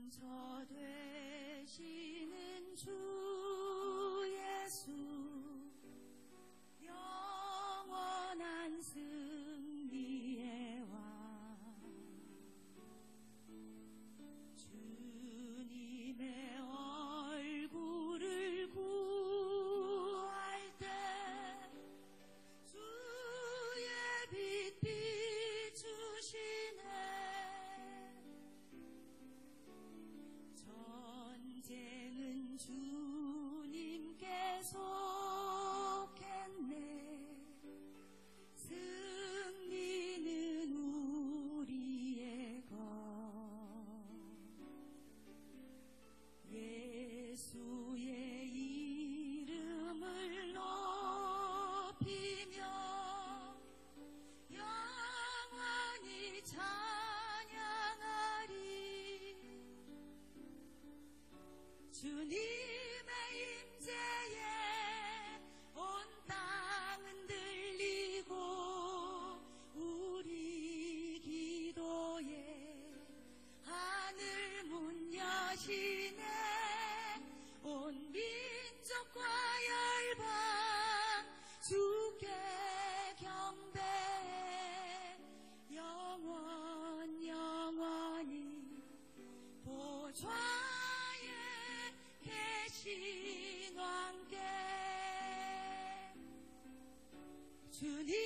용서 되시는 주 예수, 영원한 승리의 왕, 주님의 얼굴을 구할 때 주의 빛 비추시네. 전쟁은 주님께 속했네. 승리는 우리의 것. 예수의 이름을 높이며 영원히 찬양하리. 주님의 임재에 온 땅은 들리고 우리 기도에 하늘 문 여시네. 온 민족과 열방 주께 경배해. 영원히 보좌에 계신 왕께 주님